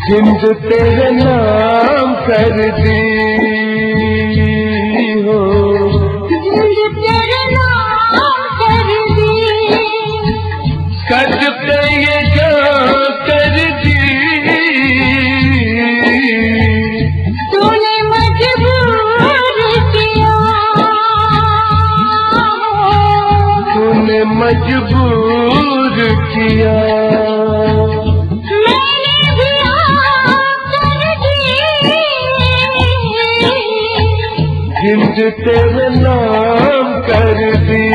जिंद तेरे नाम कर दी हो, जिंद तेरे नाम कर दी, कद पे ये जान कर दी, तूने मजबूर किया, तूने मजबूर किया। जिंद तेरे नाम कर दी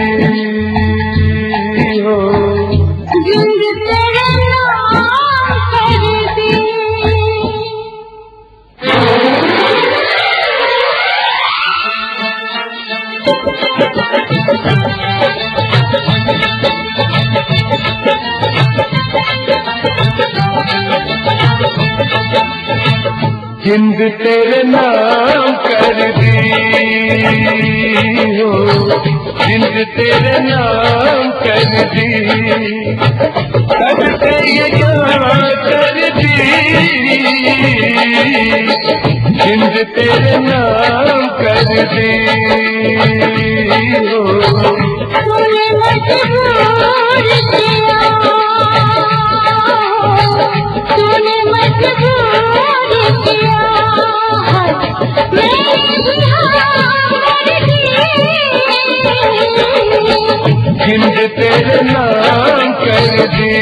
हो, जिंद तेरे नाम कर दी। जिंद तेरे नाम कर दी हो, जिंद तेरे नाम कर दी, कद पे ये जान कर दी, जिंद तेरे नाम कर दी हो, तूने मजबूर किया, तूने मजबूर किया, जिंद तेरे नाम कर दी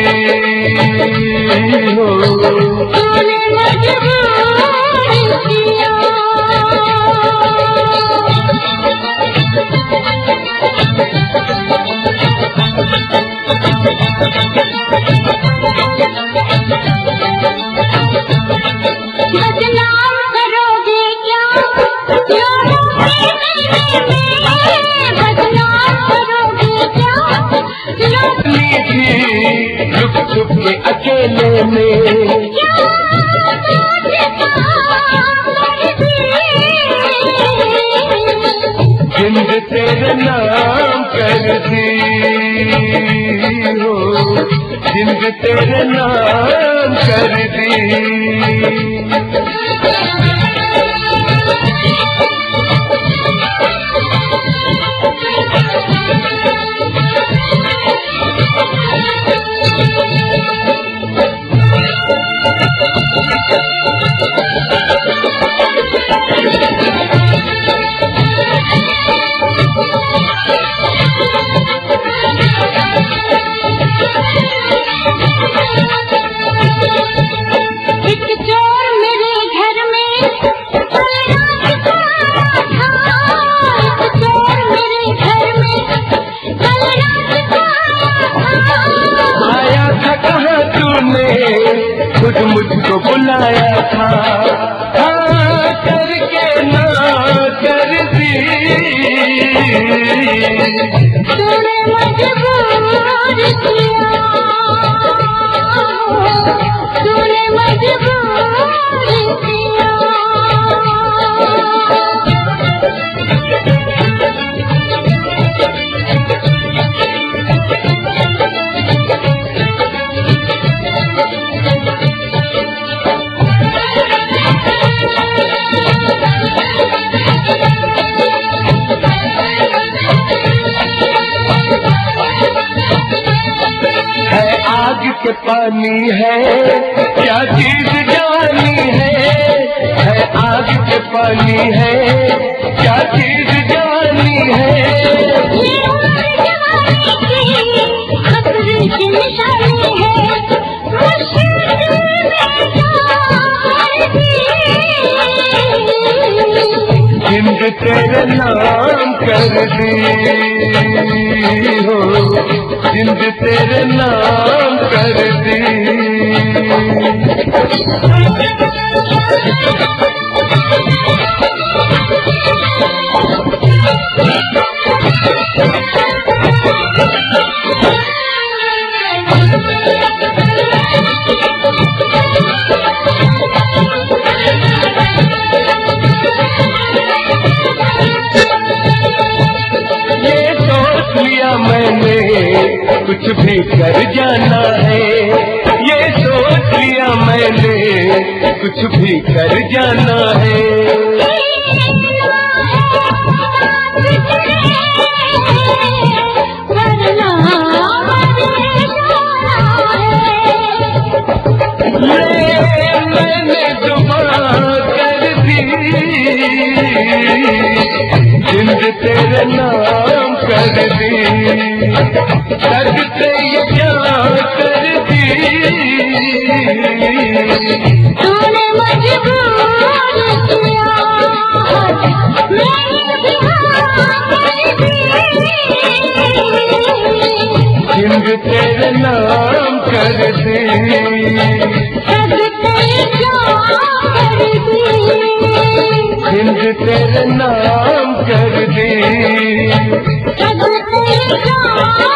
हो, तूने मजबूर किया। बदनाम करोगे क्या, बदनाम करोगे क्या, छुप छुप के अकेले में, जिंद तेरे नाम कर दी हो, जिंद तेरे नाम कर दी। एक चोर मेरे घर में चोर मेरे घर में आया था कहाँ तूने, खुद मुझको बुलाया था, हाँ करके ना कर दी, तूने मजबूर किया, तूने मजबूर किया। आग के पानी है क्या चीज जानी है आग के पानी है क्या चीज जानी है, खतरे की निशानी है, जिंद तेरे नाम कर दी हो, जिंद तेरे नाम कर दी। कुछ भी कर जाना है, ये सोच लिया मैंने, कुछ भी कर जाना है। मैंने दुआ कर दी, जिंद तेरे नाम कर दी, करते ये क्या कर दी, तूने मजबूर किया, जिंद तेरे नाम कर दी, जिंद तेरे नाम कर दी।